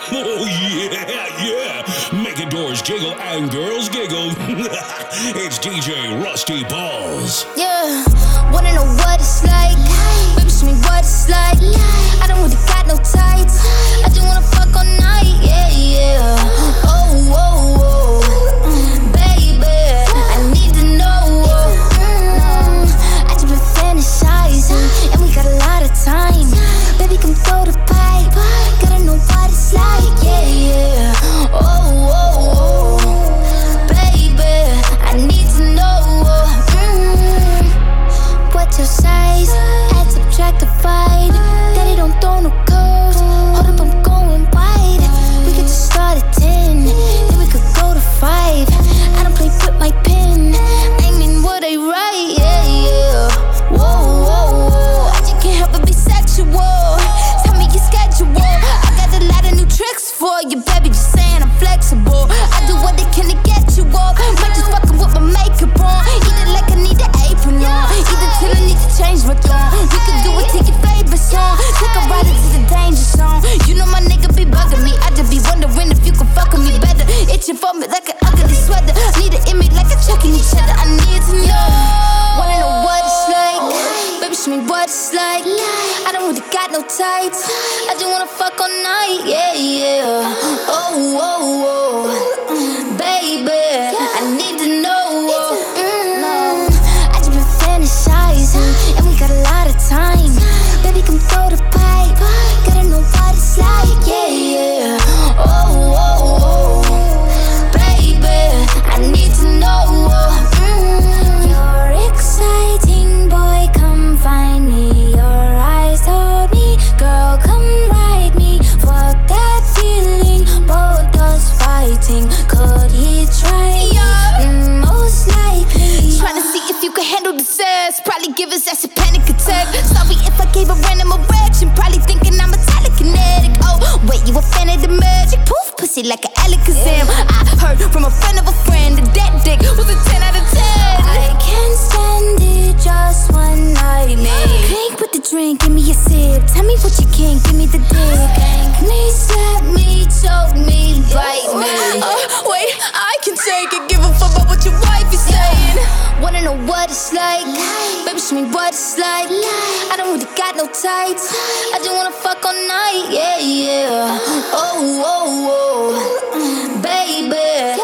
Oh, yeah. Making doors jiggle and girls giggle. It's DJ Rusty Balls. Yeah, wanna know what it's like? Baby, show me what it's like. I don't really got no tights. I just wanna fuck all night. Yeah, yeah. Oh, oh, oh. Baby, I need to know. I just been fantasizing, and we got a lot of time. Baby, come throw the pipe. Gotta know what it's like. Yeah, yeah. Oh, oh, oh. Baby, I need to know. What's your size? Add, subtract, divide. Daddy don't throw no curves. Hold up, I'm going wide. We could just start at 10, then we could go to 5. I don't play with my pen. Aiming what I write, yeah, yeah. Whoa, whoa, whoa. I just can't help but be sexual. Tell me your schedule. I got a lot of new tricks for you, baby. Just saying I'm flexible. I do what they can to get you off. Might just fucking with my makeup on. Eat it like I need an apron on. Either till I need to change my tone. We can do it to your favorite song. Take a ride into the danger zone. You know my nigga be bugging me. I just be wondering if you can fuck with me better. Itching for me like an ugly sweater. Need it in me like a checking each other. I need to know. Wanna know what it's like? Baby, show me what it's like. I don't really got no tights. I just wanna fuck all night. Yeah, yeah. Oh, oh, oh. Baby, I need to know. I just been fantasizing, and we got a lot of time. Baby, come throw the pipe. Gotta know what it's like. Yeah, yeah. Oh, oh, oh. Baby, I need to know. You're exciting, boy, come find me. Your eyes told me, girl, come ride me. Fuck that feeling, both us fighting. Could he try me? Most likely. Trying to see if you can handle the sass. Probably give his ass a panic attack. Sorry if I gave a random erection. Probably thinking I'm a telekinetic. Oh, wait, you a fan of the magic? Poof, pussy like an Alakazam. I heard from a friend of a friend that dick was a 10 out of 10. I can't stand it, just one night, man. Drink with the drink, give me a sip. Tell me what you can, give me the dick. Spank me, slap me, choke me, bite me. Wait, I can take it. Give a fuck about what your wife is saying. Wanna know what it's like? Baby, show me what it's like. I don't really got no tights. I just wanna fuck all night. Yeah, yeah. Oh, oh, oh. Baby,